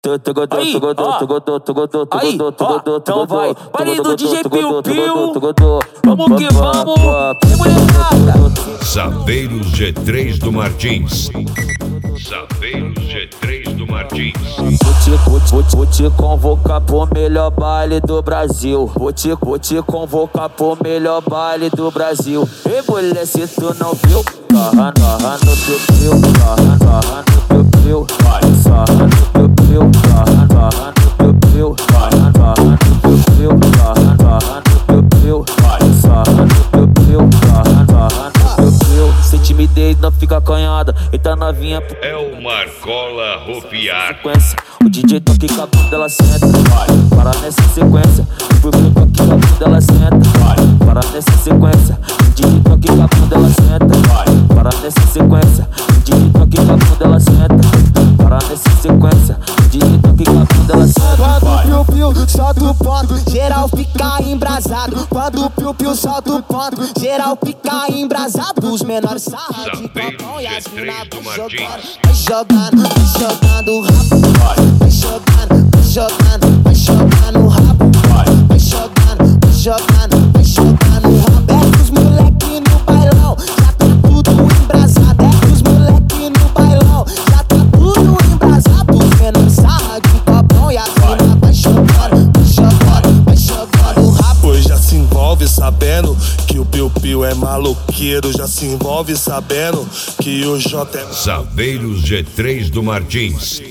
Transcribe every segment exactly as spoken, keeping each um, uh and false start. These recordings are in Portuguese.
Aí, ó. Aí, ó. Então vai. Baile do D J Piu Piu. Vamos que vamos. E molecada. Saveiros G três do Martins. Saveiros G três do Martins. Vou te, vou, te, vou te convocar pro melhor baile do Brasil. Vou te, vou te convocar pro melhor baile do Brasil. Ei, mulher, se tu não viu, sarra, sarra no teu fio, sarra, sarra no teu fio, sarra no teu fio, sarra, sarra no teu fio, sarra, sarra no teu fio, sarra, sarra no teu fio, sarra no teu fio, sarra, sarra no teu fio. Sem timidez, não fica acanhada. Eita novinha, é o Marcola Rupiar. O D J toca e com a bunda ela senta. Para nessa sequência. O Piu toca e com a bunda ela senta. Para nessa sequência. O D J toca e com a bunda ela senta. Para nessa sequência. O D J toca e com a bunda ela senta. Para nessa sequência. O D J toca e com a bunda ela senta. Quando o Piu Piu solta o ponto, geral fica embrasado. Quando o Piu Piu solta o ponto, geral fica embrasado. Os menores sarra de copão e as minas vão jogando. Vai jogando, vai jogando rápido. Vai jogando, vai jogando, vai jogando rabo. Vai jogando, vai jogando, vai jogando rabo. É que os moleque no bailão já tá tudo embrasado. É que os moleque no bailão já tá tudo embrasado. Os menores sarra de copão e a mina vai jogando, vai jogando, vai jogando rabo. Pois já se envolve sabendo que o Piu Piu é maloqueiro. Já se envolve sabendo que o J é... Saveiros G três do Martins.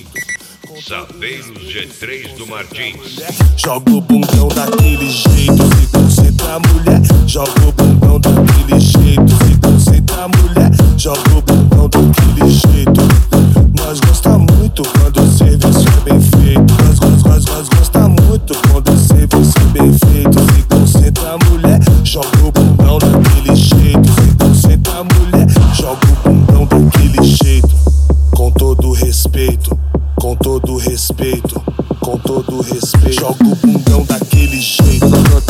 Saveiros G três do Martins. Joga o bundão daquele jeito, se concentra mulher. Joga o bundão daquele jeito, se concentra mulher. Joga o bundão daquele jeito. Nós gosta muito quando o serviço é bem feito. Nós, nós, nós, nós gosta muito quando o serviço é bem feito. Se concentra mulher, joga o bundão daquele jeito. Se concentra mulher, joga o bundão daquele jeito. Com todo respeito, com todo respeito, com todo respeito. Joga o bundão daquele jeito.